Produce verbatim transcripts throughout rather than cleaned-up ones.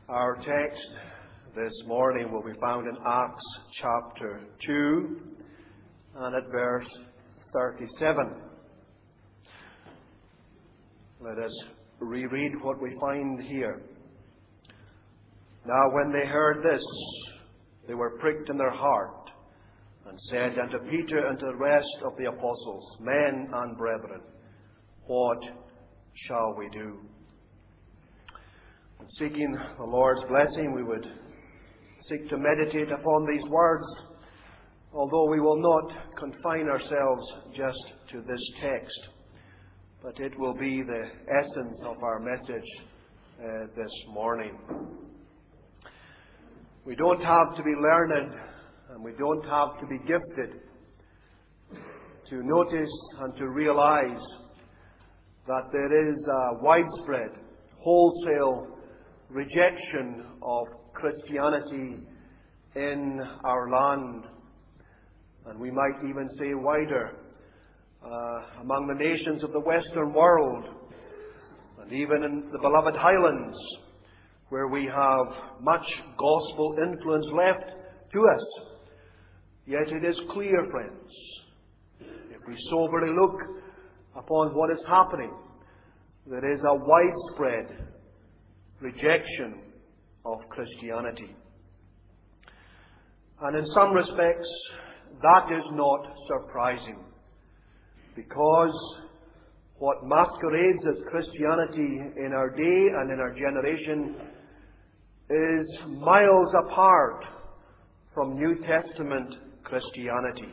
Our text this morning will be found in Acts chapter two and at verse thirty-seven. Let us reread what we find here. Now when they heard this, they were pricked in their heart, and said unto Peter and to the rest of the apostles, Men and brethren, what shall we do? And seeking the Lord's blessing, we would seek to meditate upon these words, although we will not confine ourselves just to this text, but it will be the essence of our message uh, this morning. We don't have to be learned, and we don't have to be gifted to notice and to realize that there is a widespread, wholesale rejection of Christianity in our land, and we might even say wider, uh, among the nations of the Western world, and even in the beloved Highlands, where we have much gospel influence left to us. Yet it is clear, friends, if we soberly look upon what is happening, there is a widespread rejection of Christianity. And in some respects, that is not surprising, because what masquerades as Christianity in our day and in our generation is miles apart from New Testament Christianity.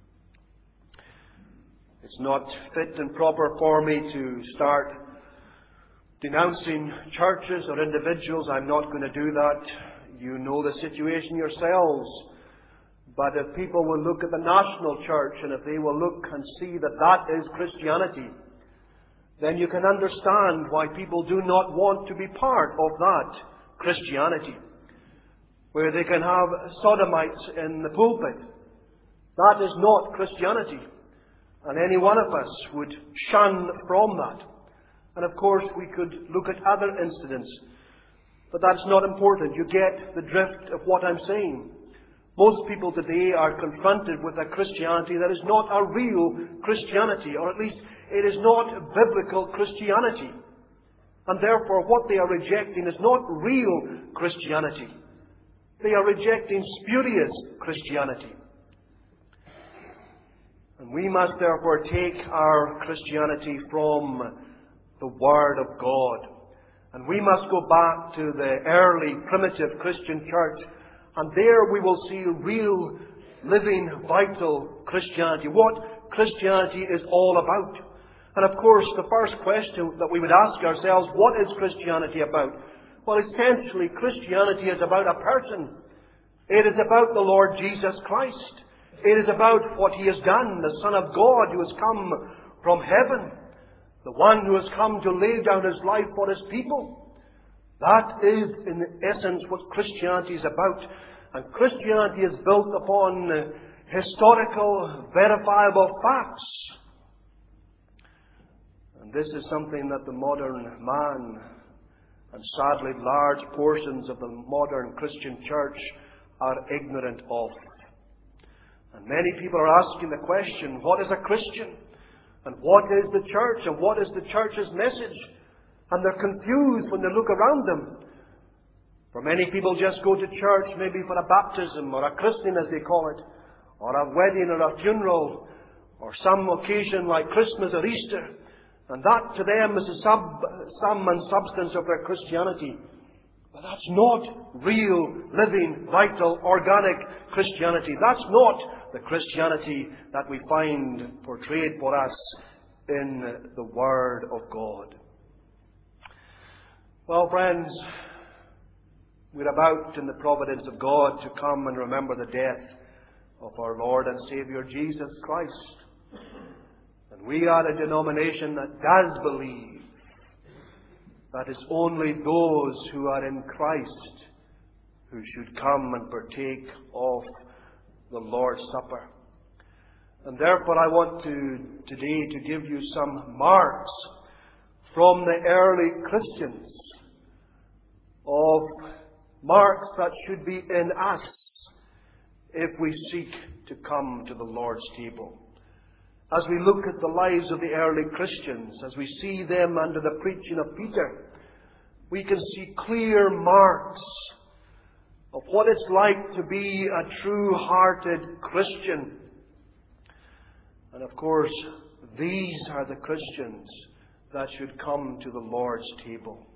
It's not fit and proper for me to start denouncing churches or individuals. I'm not going to do that. You know the situation yourselves. But if people will look at the national church, and if they will look and see that that is Christianity, then you can understand why people do not want to be part of that Christianity, where they can have sodomites in the pulpit. That is not Christianity. And any one of us would shun from that. And of course we could look at other incidents. But that's not important. You get the drift of what I'm saying. Most people today are confronted with a Christianity that is not a real Christianity, or at least it is not biblical Christianity. And therefore what they are rejecting is not real Christianity. They are rejecting spurious Christianity. And we must therefore take our Christianity from the Word of God. And we must go back to the early primitive Christian church, and there we will see real, living, vital Christianity. What Christianity is all about. And of course, the first question that we would ask ourselves, what is Christianity about? Well, essentially, Christianity is about a person. It is about the Lord Jesus Christ. It is about what He has done, the Son of God who has come from heaven, the one who has come to lay down His life for His people. That is, in essence, what Christianity is about. And Christianity is built upon historical, verifiable facts. And this is something that the modern man, and sadly large portions of the modern Christian church, are ignorant of. And many people are asking the question, what is a Christian? And what is the church? And what is the church's message? And they're confused when they look around them. For many people just go to church maybe for a baptism, or a christening as they call it, or a wedding or a funeral, or some occasion like Christmas or Easter. And that to them is the sub, sum and substance of their Christianity. But that's not real, living, vital, organic Christianity. That's not the Christianity that we find portrayed for us in the Word of God. Well, friends, we're about, in the providence of God, to come and remember the death of our Lord and Saviour Jesus Christ. And we are a denomination that does believe that it's only those who are in Christ who should come and partake of the Lord's Supper. And therefore I want to today to give you some marks from the early Christians of marks that should be in us if we seek to come to the Lord's table. As we look at the lives of the early Christians, as we see them under the preaching of Peter, we can see clear marks of what it's like to be a true-hearted Christian. And of course, these are the Christians that should come to the Lord's table.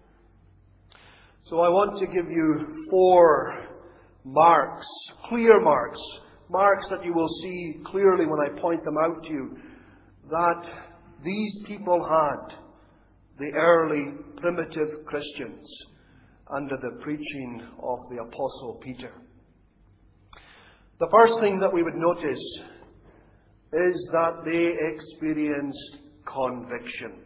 So I want to give you four marks, clear marks, marks that you will see clearly when I point them out to you, that these people had, the early primitive Christians, under the preaching of the Apostle Peter. The first thing that we would notice is that they experienced conviction.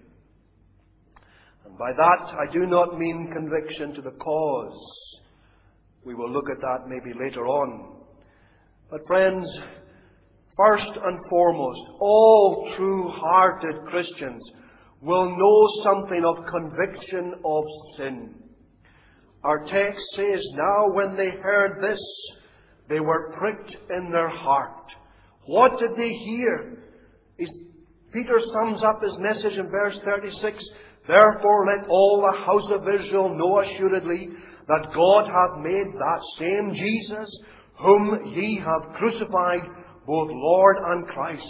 And by that, I do not mean conviction to the cause. We will look at that maybe later on. But friends, first and foremost, all true-hearted Christians will know something of conviction of sin. Our text says, now when they heard this, they were pricked in their heart. What did they hear? Peter sums up his message in verse thirty-six. Therefore let all the house of Israel know assuredly that God hath made that same Jesus, whom ye have crucified, both Lord and Christ.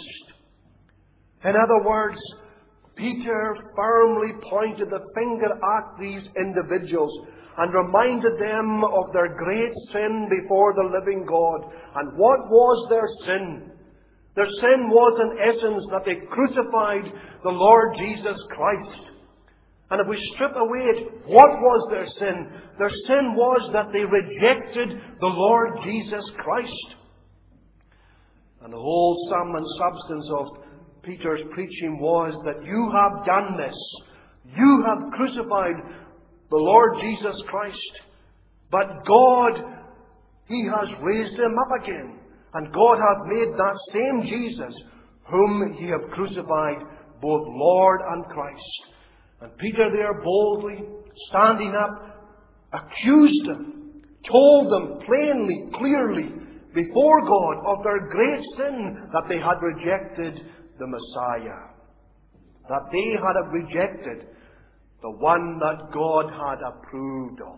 In other words, Peter firmly pointed the finger at these individuals and reminded them of their great sin before the living God. And what was their sin? Their sin was in essence that they crucified the Lord Jesus Christ. And if we strip away it, what was their sin? Their sin was that they rejected the Lord Jesus Christ. And the whole sum and substance of Peter's preaching was that you have done this. You have crucified the Lord Jesus Christ. But God, He has raised Him up again. And God hath made that same Jesus, whom ye have crucified, both Lord and Christ. And Peter there boldly, standing up, accused them, told them plainly, clearly, before God of their great sin, that they had rejected the Messiah. That they had rejected the one that God had approved of.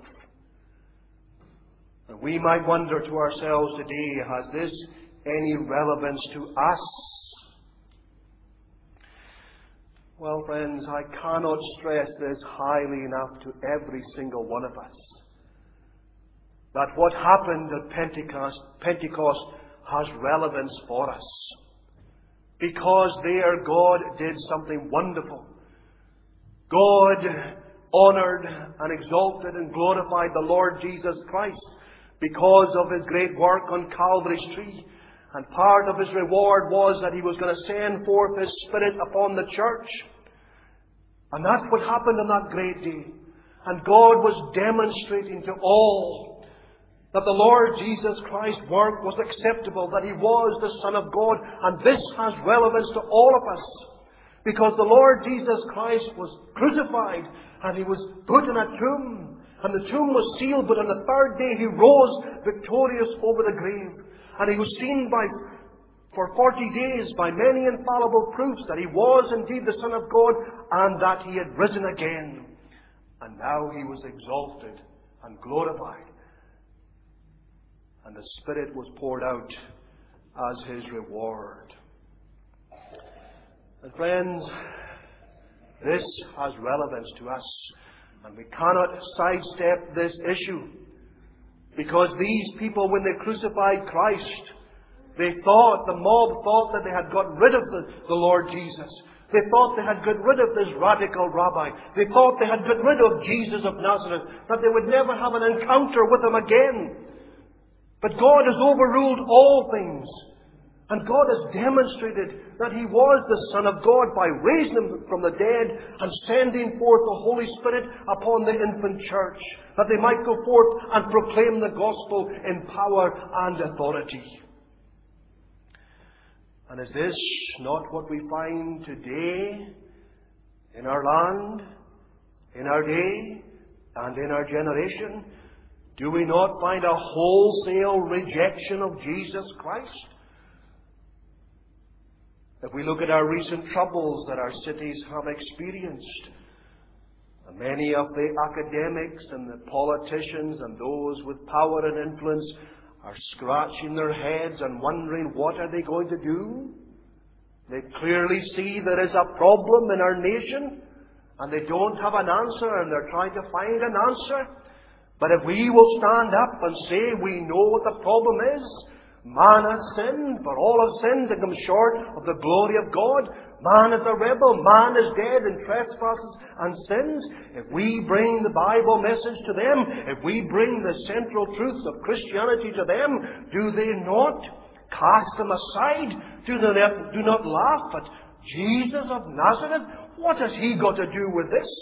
And we might wonder to ourselves today, has this any relevance to us? Well, friends, I cannot stress this highly enough to every single one of us. That what happened at Pentecost, Pentecost has relevance for us. Because there God did something wonderful. God honoured and exalted and glorified the Lord Jesus Christ because of His great work on Calvary's tree. And part of His reward was that He was going to send forth His Spirit upon the church. And that's what happened on that great day. And God was demonstrating to all that the Lord Jesus Christ's work was acceptable, that He was the Son of God. And this has relevance to all of us. Because the Lord Jesus Christ was crucified and He was put in a tomb. And the tomb was sealed, but on the third day He rose victorious over the grave. And He was seen by, for forty days by many infallible proofs that He was indeed the Son of God and that He had risen again. And now He was exalted and glorified. And the Spirit was poured out as His reward. And friends, this has relevance to us. And we cannot sidestep this issue. Because these people, when they crucified Christ, they thought, the mob thought that they had got rid of the, the Lord Jesus. They thought they had got rid of this radical rabbi. They thought they had got rid of Jesus of Nazareth. That they would never have an encounter with Him again. But God has overruled all things. And God has demonstrated that He was the Son of God by raising Him from the dead and sending forth the Holy Spirit upon the infant church, that they might go forth and proclaim the gospel in power and authority. And is this not what we find today in our land, in our day, and in our generation? Do we not find a wholesale rejection of Jesus Christ? If we look at our recent troubles that our cities have experienced, and many of the academics and the politicians and those with power and influence are scratching their heads and wondering what are they going to do. They clearly see there is a problem in our nation, and they don't have an answer, and they're trying to find an answer. But if we will stand up and say we know what the problem is, man has sinned, for all have sinned and come short of the glory of God. Man is a rebel, man is dead in trespasses and sins. If we bring the Bible message to them, if we bring the central truths of Christianity to them, do they not cast them aside? Do they not, do not laugh at Jesus of Nazareth? What has he got to do with this?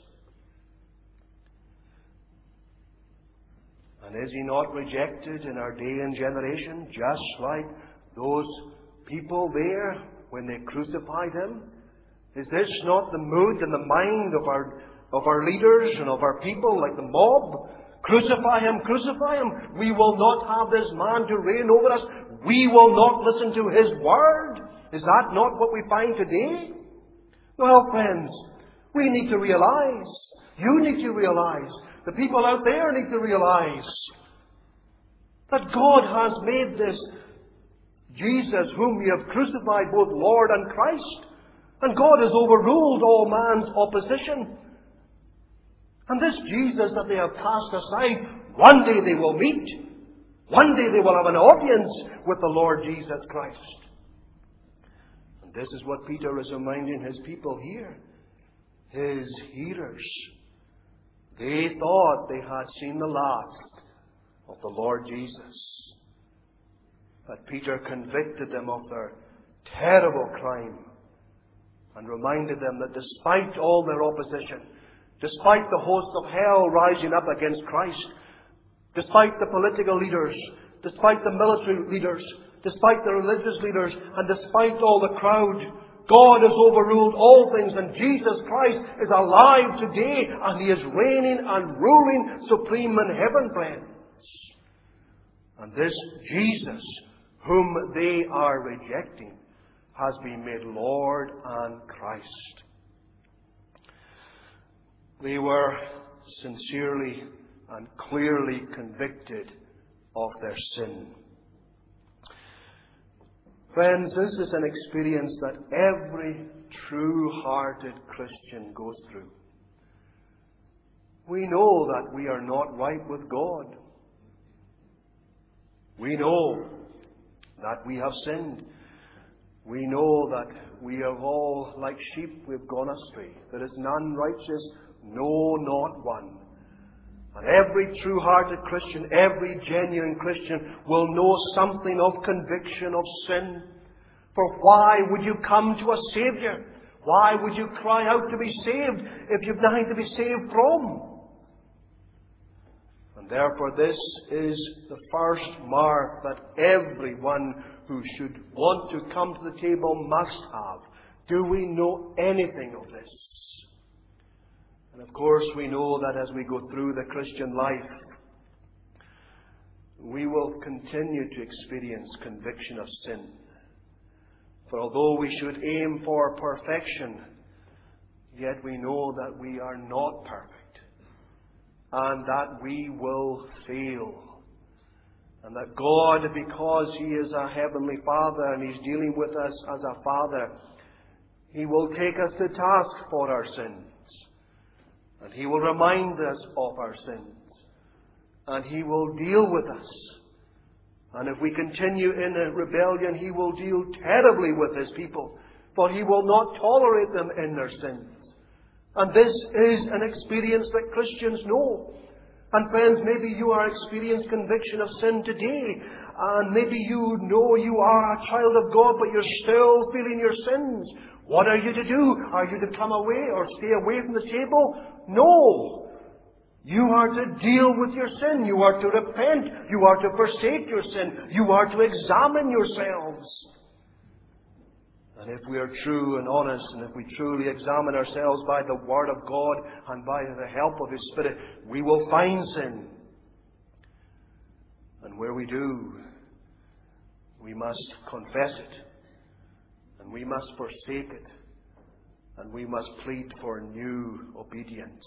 And is he not rejected in our day and generation, just like those people there when they crucified him? Is this not the mood and the mind of our, of our leaders and of our people, like the mob? Crucify him, crucify him. We will not have this man to reign over us. We will not listen to his word. Is that not what we find today? Well, friends, we need to realize, you need to realize, the people out there need to realize that God has made this Jesus, whom we have crucified, both Lord and Christ. And God has overruled all man's opposition. And this Jesus that they have cast aside, one day they will meet. One day they will have an audience with the Lord Jesus Christ. And this is what Peter is reminding his people here. His hearers. They thought they had seen the last of the Lord Jesus. But Peter convicted them of their terrible crime and reminded them that despite all their opposition, despite the host of hell rising up against Christ, despite the political leaders, despite the military leaders, despite the religious leaders, and despite all the crowd, God has overruled all things, and Jesus Christ is alive today, and He is reigning and ruling supreme in heaven, friends. And this Jesus, whom they are rejecting, has been made Lord and Christ. They were sincerely and clearly convicted of their sin. Friends, this is an experience that every true-hearted Christian goes through. We know that we are not right with God. We know that we have sinned. We know that we have all, like sheep, we've gone astray. There is none righteous, no, not one. And every true-hearted Christian, every genuine Christian will know something of conviction of sin. For why would you come to a Saviour? Why would you cry out to be saved if you've nothing to be saved from? And therefore this is the first mark that everyone who should want to come to the table must have. Do we know anything of this? And of course we know that as we go through the Christian life, we will continue to experience conviction of sin. For although we should aim for perfection, yet we know that we are not perfect, and that we will fail. And that God, because He is a heavenly Father and He's dealing with us as a Father, He will take us to task for our sins. And He will remind us of our sins. And He will deal with us. And if we continue in a rebellion, He will deal terribly with His people. For He will not tolerate them in their sins. And this is an experience that Christians know. And friends, maybe you are experiencing conviction of sin today. And maybe you know you are a child of God, but you're still feeling your sins. What are you to do? Are you to come away or stay away from the table? No. You are to deal with your sin. You are to repent. You are to forsake your sin. You are to examine yourselves. And if we are true and honest, and if we truly examine ourselves by the Word of God and by the help of His Spirit, we will find sin. And where we do, we must confess it, and we must forsake it, and we must plead for new obedience.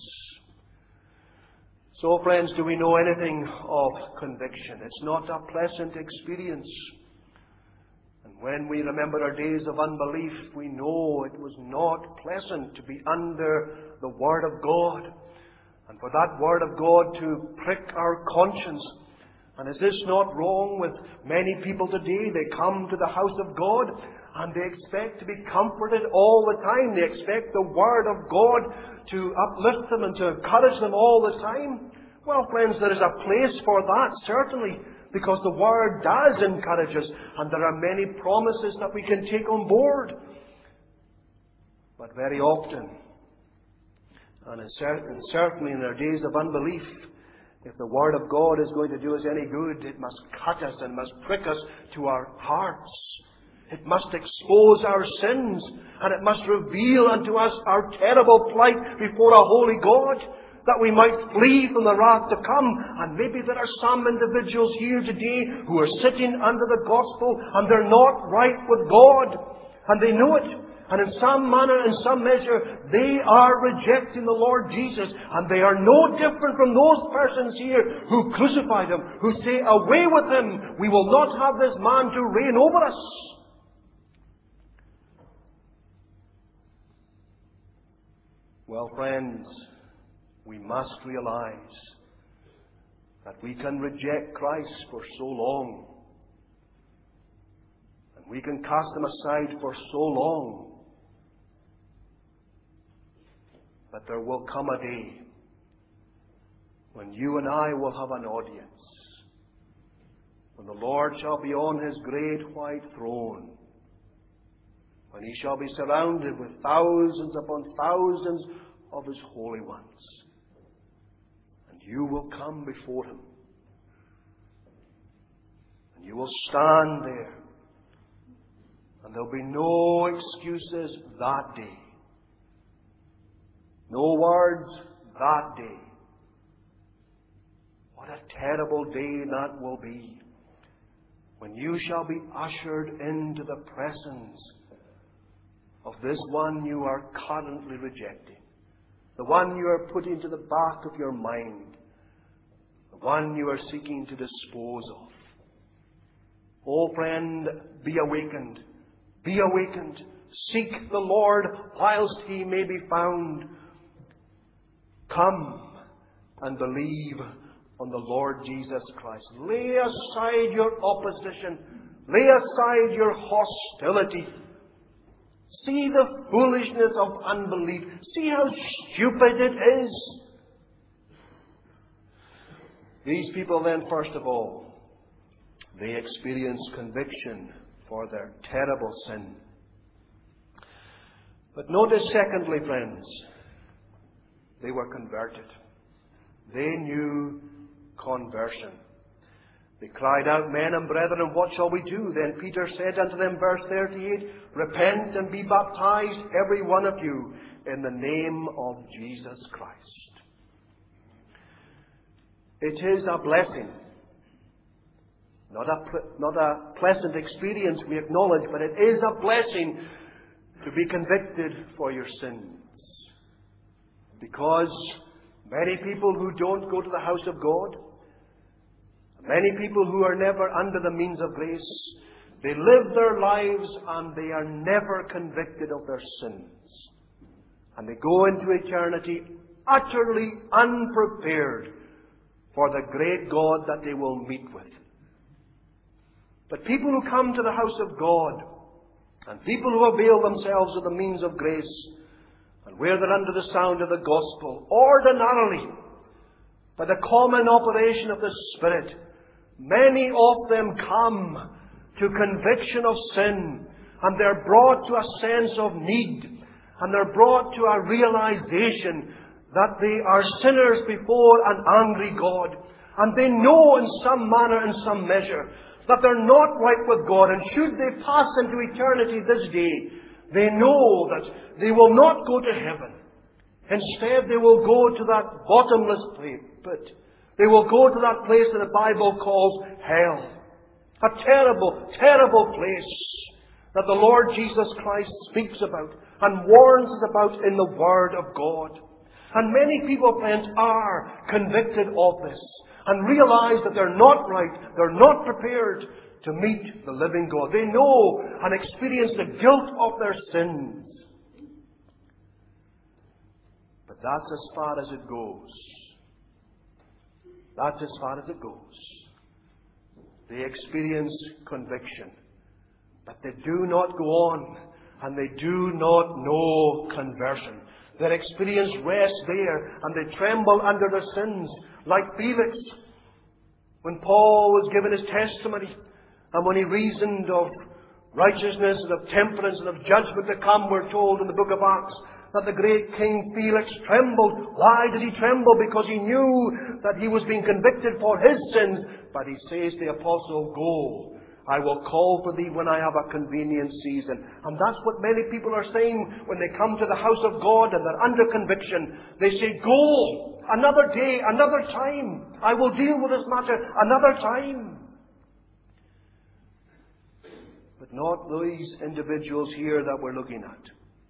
So, friends, do we know anything of conviction? It's not a pleasant experience. And when we remember our days of unbelief, we know it was not pleasant to be under the Word of God, and for that Word of God to prick our conscience. And is this not wrong with many people today? They come to the house of God and they expect to be comforted all the time. They expect the Word of God to uplift them and to encourage them all the time. Well, friends, there is a place for that, certainly, because the Word does encourage us, and there are many promises that we can take on board. But very often, and certainly in our days of unbelief, if the Word of God is going to do us any good, it must cut us and must prick us to our hearts. It must expose our sins, and it must reveal unto us our terrible plight before a holy God, that we might flee from the wrath to come. And maybe there are some individuals here today who are sitting under the gospel and they're not right with God, and they know it. And in some manner, in some measure, they are rejecting the Lord Jesus. And they are no different from those persons here who crucified Him, who say, "Away with Him! We will not have this man to reign over us." Well, friends, we must realize that we can reject Christ for so long, and we can cast Him aside for so long, but there will come a day when you and I will have an audience, when the Lord shall be on His great white throne, when He shall be surrounded with thousands upon thousands of His holy ones. And you will come before Him, and you will stand there, and there'll be no excuses that day. No words that day. What a terrible day that will be, when you shall be ushered into the presence of this one you are currently rejecting, the one you are putting to the back of your mind, the one you are seeking to dispose of. Oh, friend, be awakened. Be awakened. Seek the Lord whilst He may be found. Come and believe on the Lord Jesus Christ. Lay aside your opposition. Lay aside your hostility. See the foolishness of unbelief. See how stupid it is. These people then, first of all, they experience conviction for their terrible sin. But notice, secondly, friends, they were converted. They knew conversion. They cried out, "Men and brethren, what shall we do?" Then Peter said unto them, verse thirty-eight, "Repent and be baptized, every one of you, in the name of Jesus Christ." It is a blessing. Not a, not a pleasant experience, we acknowledge, but it is a blessing to be convicted for your sins. Because many people who don't go to the house of God, many people who are never under the means of grace, they live their lives and they are never convicted of their sins. And they go into eternity utterly unprepared for the great God that they will meet with. But people who come to the house of God, and people who avail themselves of the means of grace, and where they're under the sound of the gospel, ordinarily, by the common operation of the Spirit, many of them come to conviction of sin, and they're brought to a sense of need, and they're brought to a realization that they are sinners before an angry God, and they know in some manner, in some measure, that they're not right with God, and should they pass into eternity this day, they know that they will not go to heaven. Instead, they will go to that bottomless pit, They will go to that place that the Bible calls hell. A terrible, terrible place that the Lord Jesus Christ speaks about and warns us about in the Word of God. And many people, friends, are convicted of this and realize that they're not right, they're not prepared to meet the living God. They know and experience the guilt of their sins. But that's as far as it goes. That's as far as it goes. They experience conviction. But they do not go on, and they do not know conversion. Their experience rests there, and they tremble under their sins, like Felix. When Paul was given his testimony, and when he reasoned of righteousness and of temperance and of judgment to come, we're told in the book of Acts that the great King Felix trembled. Why did he tremble? Because he knew that he was being convicted for his sins. But he says to the apostle, "Go, I will call for thee when I have a convenient season." And that's what many people are saying when they come to the house of God and they're under conviction. They say, "Go, another day, another time. I will deal with this matter another time." But not these individuals here that we're looking at.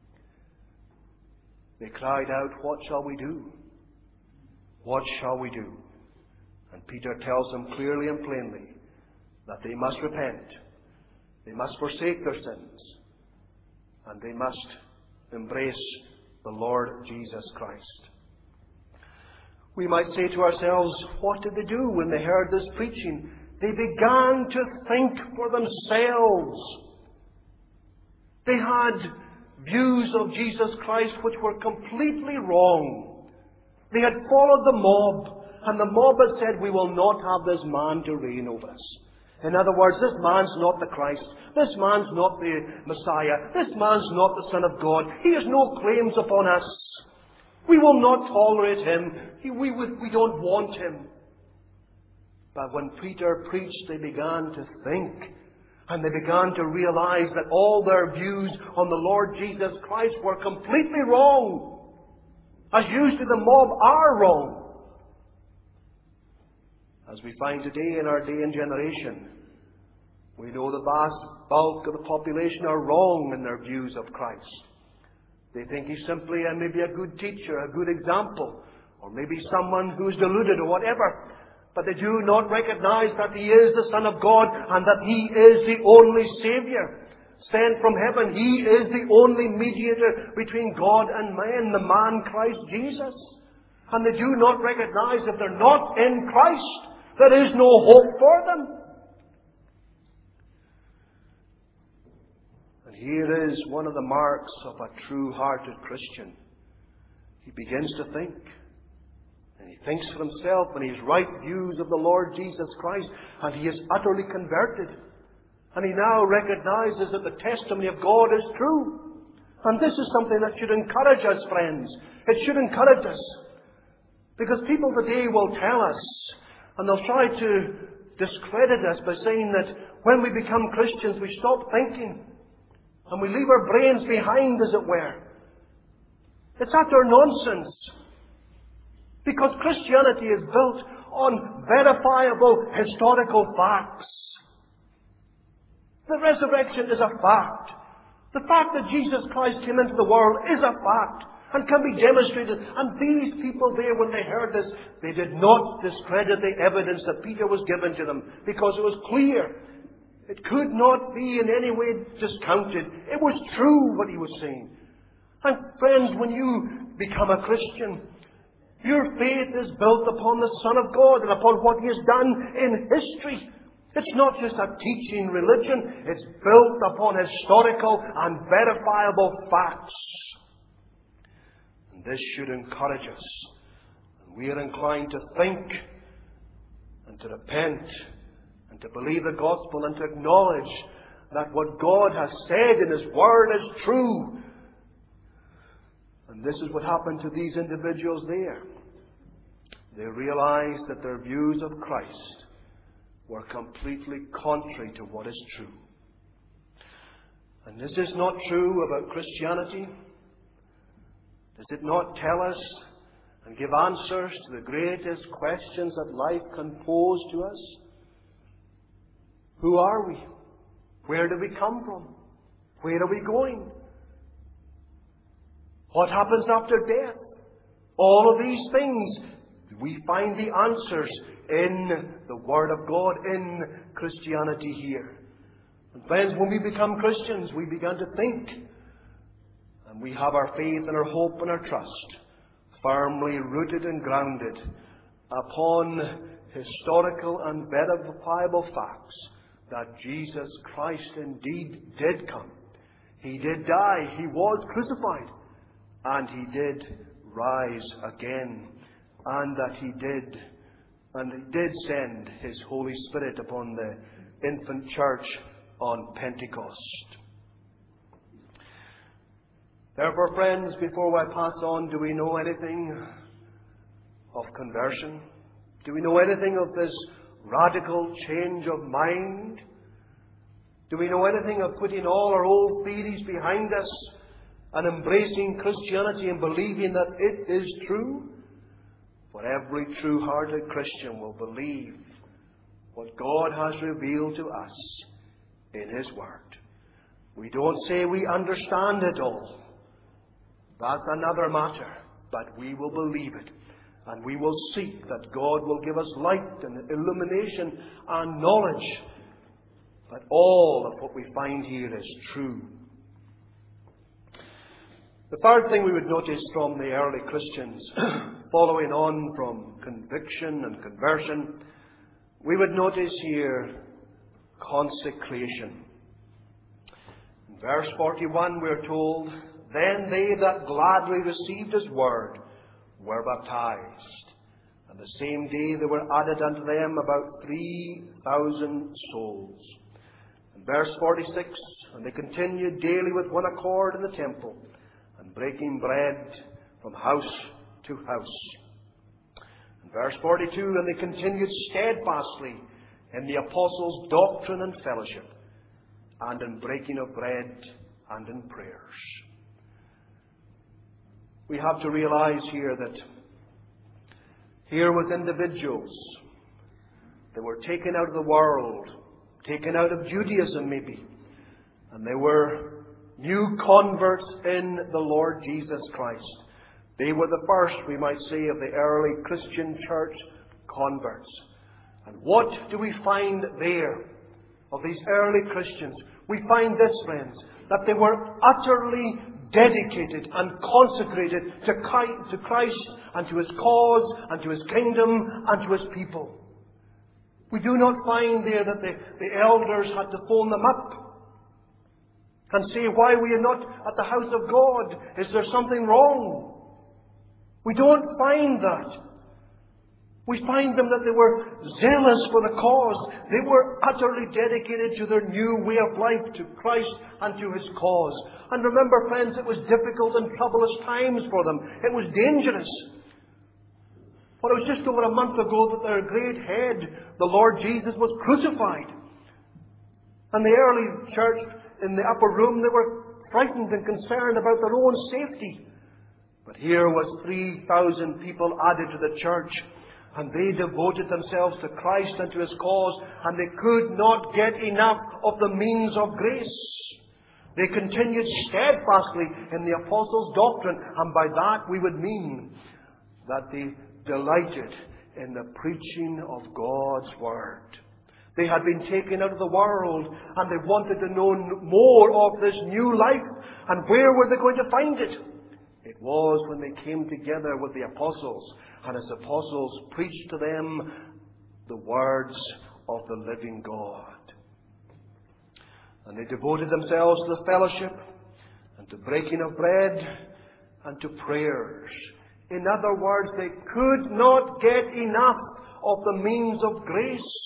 They cried out, "What shall we do? What shall we do?" And Peter tells them clearly and plainly that they must repent, they must forsake their sins, and they must embrace the Lord Jesus Christ. We might say to ourselves, what did they do when they heard this preaching? They began to think for themselves. They had views of Jesus Christ which were completely wrong. They had followed the mob, and the mob had said, "We will not have this man to reign over us." In other words, this man's not the Christ. This man's not the Messiah. This man's not the Son of God. He has no claims upon us. We will not tolerate him. He, we, would, we don't want him. But when Peter preached, they began to think. And they began to realize that all their views on the Lord Jesus Christ were completely wrong. As usually the mob are wrong. As we find today in our day and generation, we know the vast bulk of the population are wrong in their views of Christ. They think he's simply and maybe a good teacher, a good example, or maybe someone who's deluded or whatever. But they do not recognize that he is the Son of God and that he is the only Savior sent from heaven. He is the only mediator between God and man, the man Christ Jesus. And they do not recognize if they're not in Christ, there is no hope for them. And here is one of the marks of a true-hearted Christian. He begins to think. And he thinks for himself and he has right views of the Lord Jesus Christ. And he is utterly converted. And he now recognizes that the testimony of God is true. And this is something that should encourage us, friends. It should encourage us. Because people today will tell us, and they'll try to discredit us by saying that when we become Christians, we stop thinking. And we leave our brains behind, as it were. It's utter nonsense. Because Christianity is built on verifiable historical facts. The resurrection is a fact. The fact that Jesus Christ came into the world is a fact and can be demonstrated. And these people there, when they heard this, they did not discredit the evidence that Peter was given to them, because it was clear. It could not be in any way discounted. It was true what he was saying. And friends, when you become a Christian, your faith is built upon the Son of God and upon what he has done in history. It's not just a teaching religion. It's built upon historical and verifiable facts. And this should encourage us. And we are inclined to think and to repent and to believe the gospel and to acknowledge that what God has said in his word is true. And this is what happened to these individuals there. They realized that their views of Christ were completely contrary to what is true. And this is not true about Christianity. Does it not tell us and give answers to the greatest questions that life can pose to us. Who are we? Where do we come from? Where are we going? What happens after death? All of these things, we find the answers in the Word of God, in Christianity here. And friends, when we become Christians, we begin to think, and we have our faith and our hope and our trust firmly rooted and grounded upon historical and verifiable facts that Jesus Christ indeed did come. He did die, He was crucified, and He did rise again, and that He did, and He did send His Holy Spirit upon the infant church on Pentecost. Therefore, friends, before I pass on, do we know anything of conversion? Do we know anything of this radical change of mind? Do we know anything of putting all our old theories behind us and embracing Christianity and believing that it is true? For every true-hearted Christian will believe what God has revealed to us in His Word. We don't say we understand it all. That's another matter. But we will believe it. And we will seek that God will give us light and illumination and knowledge. But all of what we find here is true. The third thing we would notice from the early Christians, following on from conviction and conversion, we would notice here consecration. In verse forty-one we are told, "Then they that gladly received His word were baptized. And the same day there were added unto them about three thousand souls." In verse forty-six, "And they continued daily with one accord in the temple, and breaking bread from house to house." In verse forty-two, "And they continued steadfastly in the apostles' doctrine and fellowship, and in breaking of bread and in prayers." We have to realize here that here was individuals that were taken out of the world, taken out of Judaism maybe, and they were new converts in the Lord Jesus Christ. They were the first, we might say, of the early Christian church converts. And what do we find there of these early Christians? We find this, friends, that they were utterly dedicated and consecrated to Christ and to His cause and to His kingdom and to His people. We do not find there that the, the elders had to phone them up and say, "Why were you not at the house of God? Is there something wrong?" We don't find that. We find them that they were zealous for the cause. They were utterly dedicated to their new way of life, to Christ and to His cause. And remember, friends, it was difficult and troublous times for them. It was dangerous. For it was just over a month ago that their great head, the Lord Jesus, was crucified. And the early church in the upper room, they were frightened and concerned about their own safety. But here was three thousand people added to the church. And they devoted themselves to Christ and to His cause, and they could not get enough of the means of grace. They continued steadfastly in the apostles' doctrine, and by that we would mean that they delighted in the preaching of God's Word. They had been taken out of the world, and they wanted to know more of this new life. And where were they going to find it? It was when they came together with the apostles, and as apostles preached to them the words of the living God. And they devoted themselves to the fellowship, and to breaking of bread, and to prayers. In other words, they could not get enough of the means of grace.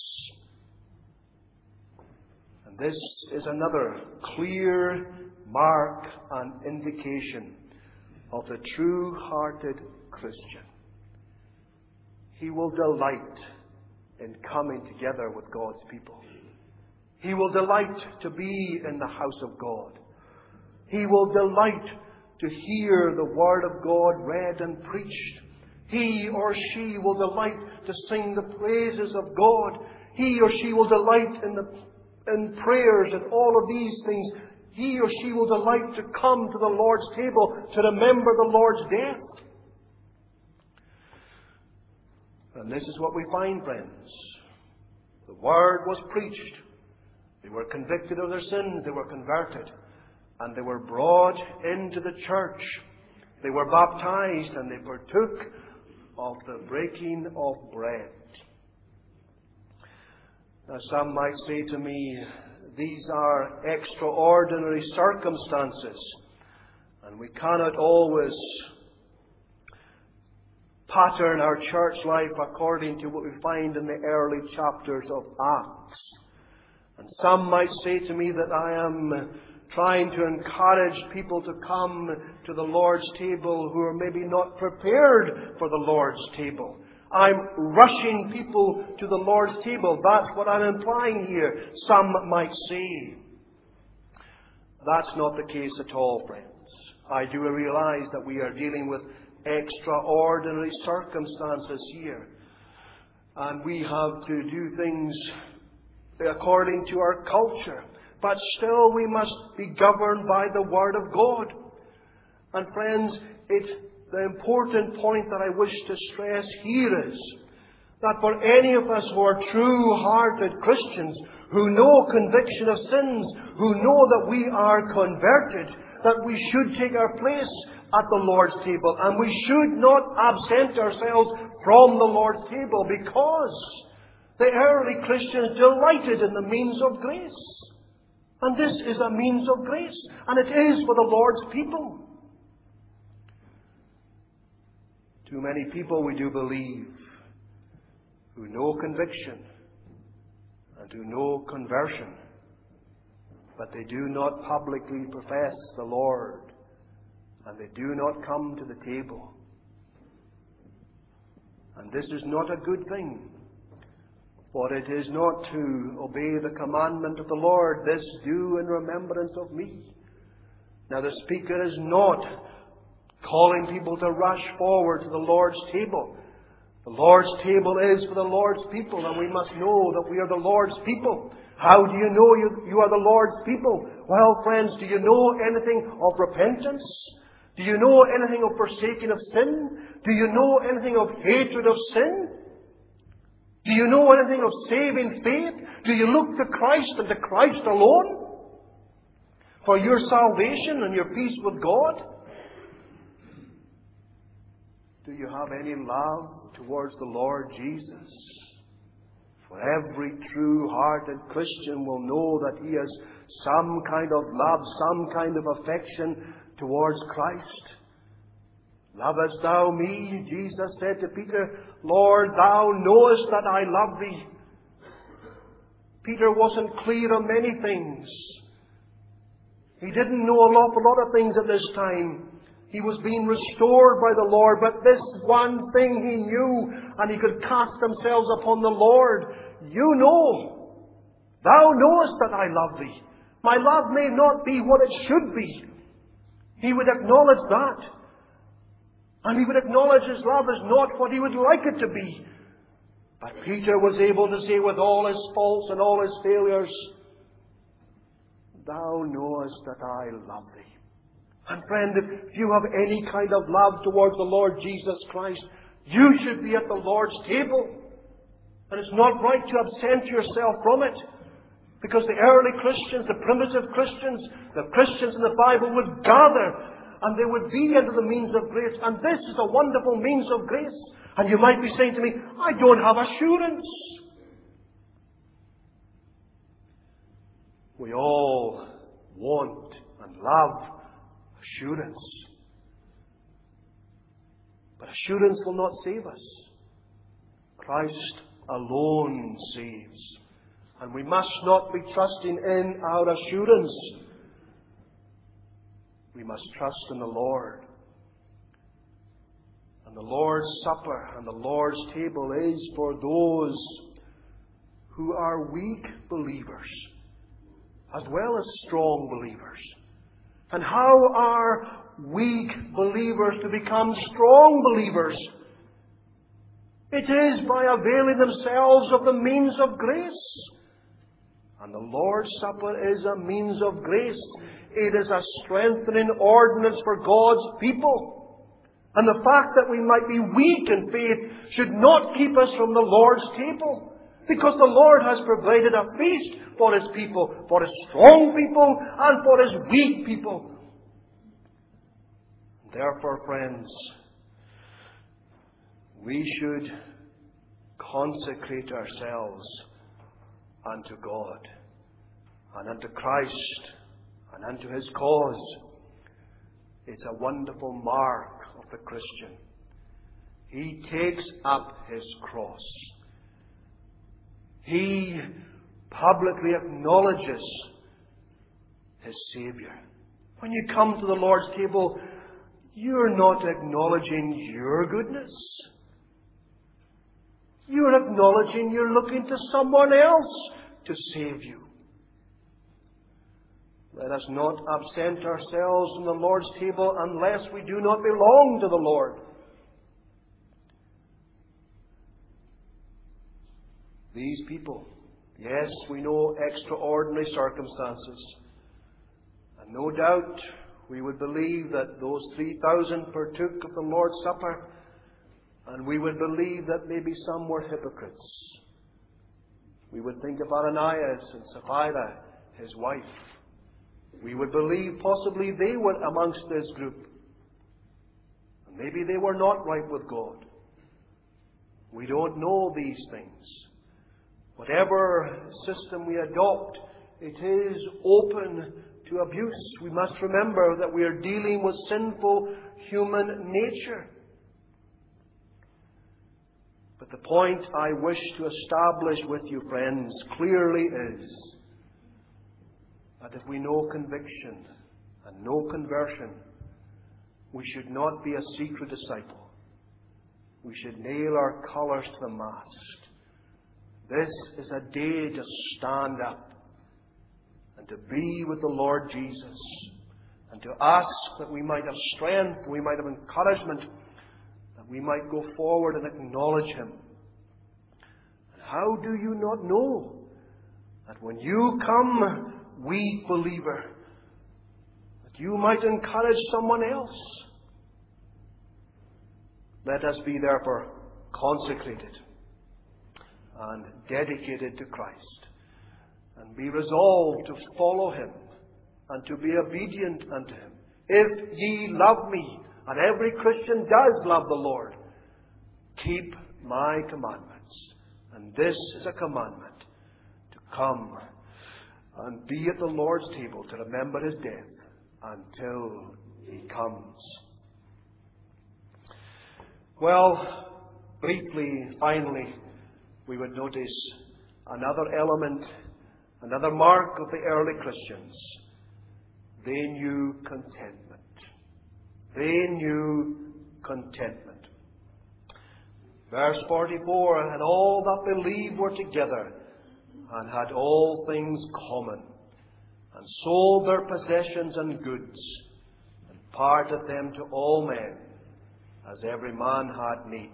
And this is another clear mark and indication of the true-hearted Christian. He will delight in coming together with God's people. He will delight to be in the house of God. He will delight to hear the Word of God read and preached. He or she will delight to sing the praises of God. He or she will delight in, the, in prayers and all of these things. He or she will delight to come to the Lord's table to remember the Lord's death. And this is what we find, friends. The Word was preached. They were convicted of their sins. They were converted. And they were brought into the church. They were baptized and they partook of the breaking of bread. Now some might say to me, these are extraordinary circumstances, and we cannot always pattern our church life according to what we find in the early chapters of Acts. And some might say to me that I am trying to encourage people to come to the Lord's table who are maybe not prepared for the Lord's table. I'm rushing people to the Lord's table. That's what I'm implying here, some might say. That's not the case at all, friends. I do realize that we are dealing with extraordinary circumstances here. And we have to do things according to our culture. But still we must be governed by the Word of God. And friends, it's the important point that I wish to stress here is that for any of us who are true-hearted Christians, who know conviction of sins, who know that we are converted, that we should take our place at the Lord's table. And we should not absent ourselves from the Lord's table, because the early Christians delighted in the means of grace. And this is a means of grace. And it is for the Lord's people. Too many people, we do believe, who know conviction and who know conversion, but they do not publicly profess the Lord, and they do not come to the table. And this is not a good thing. For it is not to obey the commandment of the Lord, this do in remembrance of me. Now the speaker is not calling people to rush forward to the Lord's table. The Lord's table is for the Lord's people, and we must know that we are the Lord's people. How do you know you, you are the Lord's people? Well, friends, do you know anything of repentance? Do you know anything of forsaking of sin? Do you know anything of hatred of sin? Do you know anything of saving faith? Do you look to Christ and to Christ alone for your salvation and your peace with God? Do you have any love towards the Lord Jesus? For every true-hearted Christian will know that he has some kind of love, some kind of affection towards Christ. Lovest thou me? Jesus said to Peter, Lord, thou knowest that I love thee. Peter wasn't clear on many things. He didn't know a lot, a lot of things at this time. He was being restored by the Lord, but this one thing he knew, and he could cast himself upon the Lord. You know, thou knowest that I love thee. My love may not be what it should be. He would acknowledge that. And he would acknowledge his love is not what he would like it to be. But Peter was able to say with all his faults and all his failures, thou knowest that I love thee. And friend, if you have any kind of love towards the Lord Jesus Christ, you should be at the Lord's table. And it's not right to absent yourself from it. Because the early Christians, the primitive Christians, the Christians in the Bible would gather and they would be under the means of grace. And this is a wonderful means of grace. And you might be saying to me, I don't have assurance. We all want and love assurance. But assurance will not save us. Christ alone saves. And we must not be trusting in our assurance. We must trust in the Lord. And the Lord's Supper and the Lord's table is for those who are weak believers as well as strong believers. And how are weak believers to become strong believers? It is by availing themselves of the means of grace. And the Lord's Supper is a means of grace. It is a strengthening ordinance for God's people. And the fact that we might be weak in faith should not keep us from the Lord's table. Because the Lord has provided a feast for His people, for His strong people and for His weak people. Therefore, friends, we should consecrate ourselves unto God and unto Christ and unto His cause. It's a wonderful mark of the Christian. He takes up his cross. He publicly acknowledges his Saviour. When you come to the Lord's table, you're not acknowledging your goodness. You're acknowledging you're looking to someone else to save you. Let us not absent ourselves from the Lord's table unless we do not belong to the Lord. These people, yes, we know extraordinary circumstances. And no doubt we would believe that those three thousand partook of the Lord's Supper, and we would believe that maybe some were hypocrites. We would think of Ananias and Sapphira, his wife. We would believe possibly they were amongst this group. And maybe they were not right with God. We don't know these things. Whatever system we adopt, it is open to abuse. We must remember that we are dealing with sinful human nature. But the point I wish to establish with you, friends, clearly is that if we know conviction and know conversion, we should not be a secret disciple. We should nail our colours to the mast. This is a day to stand up and to be with the Lord Jesus and to ask that we might have strength, we might have encouragement, that we might go forward and acknowledge Him. And how do you not know that when you come, weak believer, that you might encourage someone else? Let us be therefore consecrated and dedicated to Christ, and be resolved to follow Him and to be obedient unto Him. If ye love me, and every Christian does love the Lord, keep my commandments. And this is a commandment, to come and be at the Lord's table, to remember His death until He comes. Well, briefly, finally, we would notice another element, another mark of the early Christians. They knew contentment. They knew contentment. Verse forty-four, and all that believed were together, and had all things common, and sold their possessions and goods, and parted them to all men, as every man had need.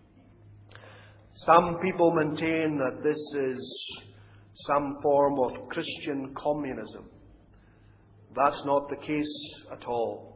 Some people maintain that this is some form of Christian communism. That's not the case at all.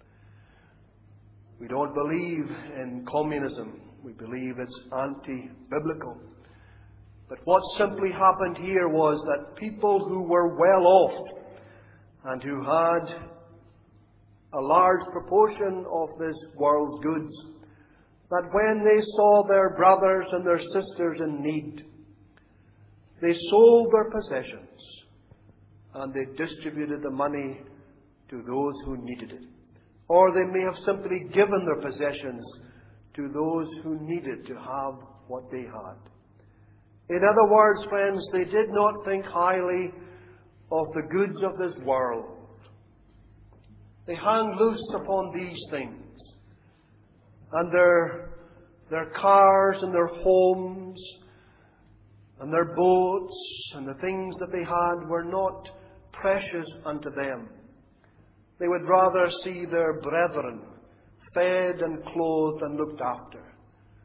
We don't believe in communism. We believe it's anti-biblical. But what simply happened here was that people who were well off and who had a large proportion of this world's goods, that when they saw their brothers and their sisters in need, they sold their possessions and they distributed the money to those who needed it. Or they may have simply given their possessions to those who needed to have what they had. In other words, friends, they did not think highly of the goods of this world. They hung loose upon these things. And their, their cars and their homes and their boats and the things that they had were not precious unto them. They would rather see their brethren fed and clothed and looked after.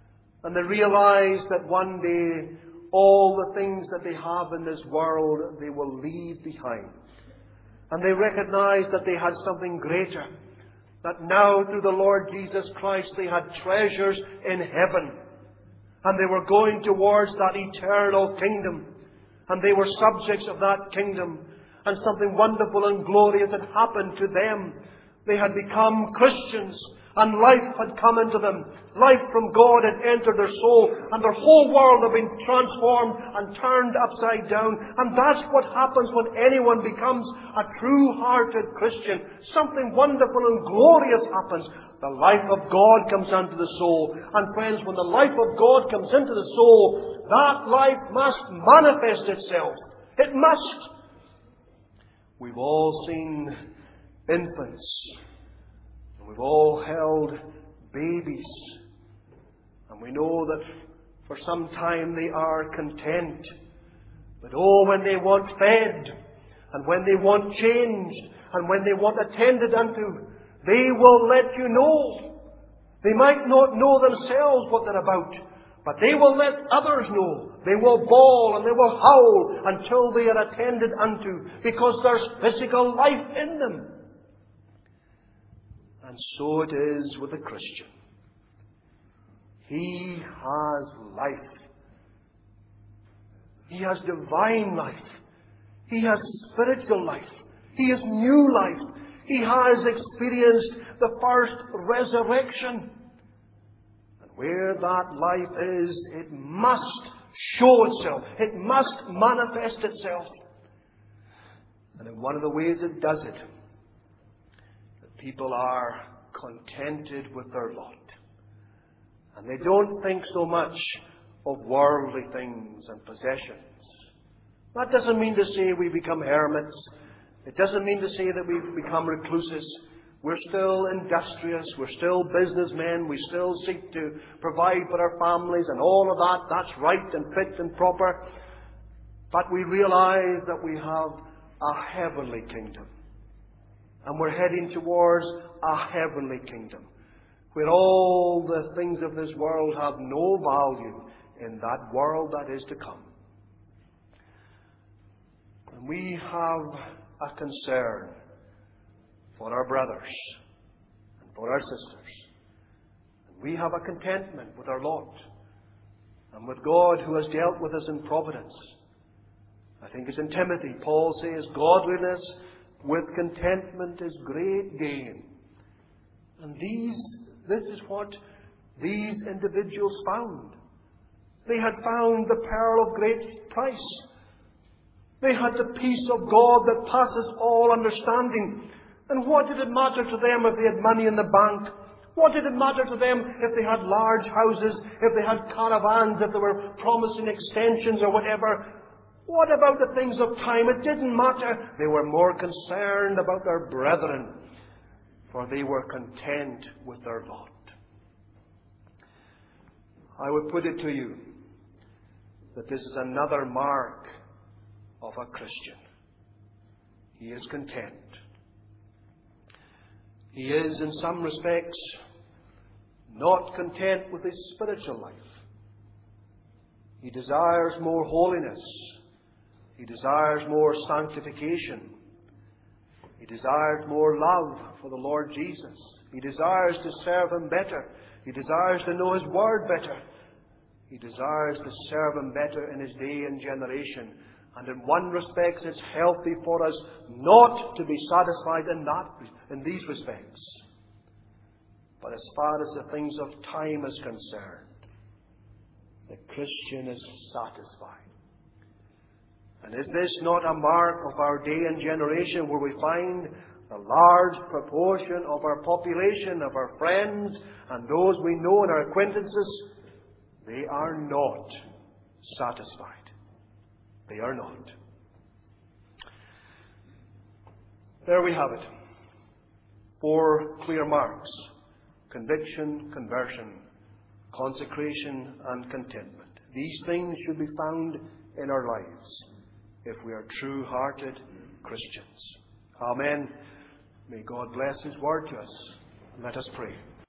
And they realize that one day all the things that they have in this world they will leave behind. And they recognize that they had something greater. That now through the Lord Jesus Christ they had treasures in heaven. And they were going towards that eternal kingdom. And they were subjects of that kingdom. And something wonderful and glorious had happened to them. They had become Christians. And life had come into them. Life from God had entered their soul. And their whole world had been transformed and turned upside down. And that's what happens when anyone becomes a true-hearted Christian. Something wonderful and glorious happens. The life of God comes into the soul. And friends, when the life of God comes into the soul, that life must manifest itself. It must. We've all seen infants. We've all held babies. And we know that for some time they are content. But oh, when they want fed, and when they want changed, and when they want attended unto, they will let you know. They might not know themselves what they're about, but they will let others know. They will bawl and they will howl until they are attended unto, because there's physical life in them. And so it is with a Christian. He has life. He has divine life. He has spiritual life. He has new life. He has experienced the first resurrection. And where that life is, it must show itself. It must manifest itself. And in one of the ways it does it, people are contented with their lot. And they don't think so much of worldly things and possessions. That doesn't mean to say we become hermits. It doesn't mean to say that we become recluses. We're still industrious. We're still businessmen. We still seek to provide for our families and all of that. That's right and fit and proper. But we realize that we have a heavenly kingdom. And we're heading towards a heavenly kingdom, where all the things of this world have no value in that world that is to come. And we have a concern for our brothers and for our sisters. And we have a contentment with our lot and with God who has dealt with us in providence. I think it's in Timothy, Paul says, godliness with contentment is great gain. And these, this is what these individuals found. They had found the pearl of great price. They had the peace of God that passes all understanding. And what did it matter to them if they had money in the bank? What did it matter to them if they had large houses, if they had caravans, if they were promising extensions or whatever? What about the things of time? It didn't matter. They were more concerned about their brethren, for they were content with their lot. I would put it to you that this is another mark of a Christian. He is content. He is, in some respects, not content with his spiritual life. He desires more holiness. He desires more sanctification. He desires more love for the Lord Jesus. He desires to serve Him better. He desires to know His Word better. He desires to serve Him better in His day and generation. And in one respect, it's healthy for us not to be satisfied in that, in these respects. But as far as the things of time is concerned, the Christian is satisfied. And is this not a mark of our day and generation, where we find a large proportion of our population, of our friends, and those we know and our acquaintances, they are not satisfied. They are not. There we have it. Four clear marks: conviction, conversion, consecration, and contentment. These things should be found in our lives if we are true-hearted Christians. Amen. May God bless His Word to us. Let us pray.